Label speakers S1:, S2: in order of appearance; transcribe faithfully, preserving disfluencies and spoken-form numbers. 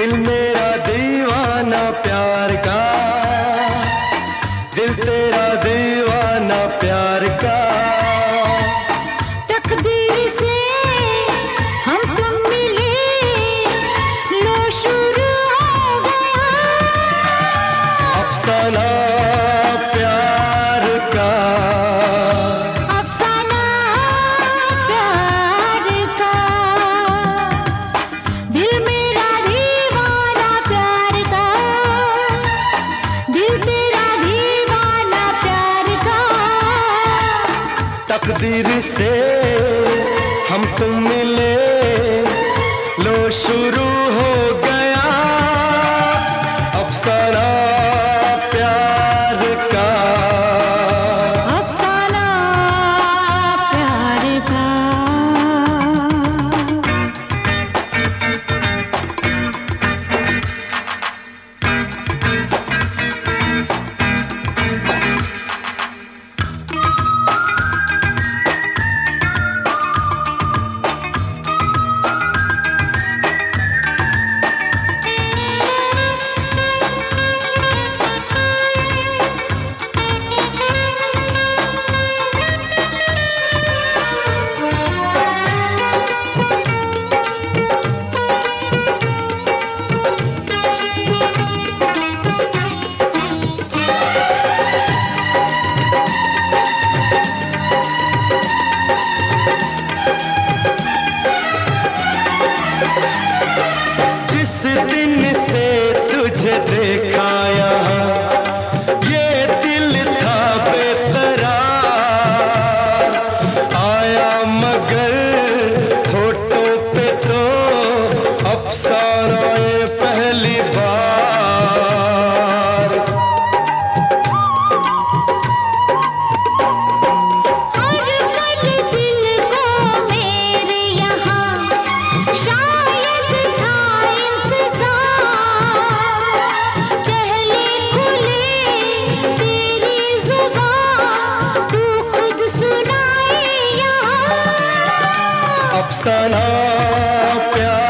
S1: दिल मेरा दीवाना प्यार का, दिल तेरा दीवाना प्यार का।
S2: तकदीर से हम तुम मिले, लो शुरू हो गया
S1: अफसाना प्यार का,
S2: अफसाना प्यार का। दिल मेरा दीवाना प्यार का, दिल तेरा दीवाना प्यार का।
S1: तकदीर से हम तुम मिले, लो शुरू हो गया अफसाना प्यार का,
S2: अफसाना प्यार का।
S1: जिस दिन से तुझे देखा यहाँ, ये दिल था बेकरार। आया मगर होठों पे तो अफसाना ये पहली बार।
S2: हर पल दिल को मेरे यहाँ शायद था इंतजार। पहले खुले तेरी जुबान, तू खुद सुनाए यहाँ
S1: अफसाना प्यार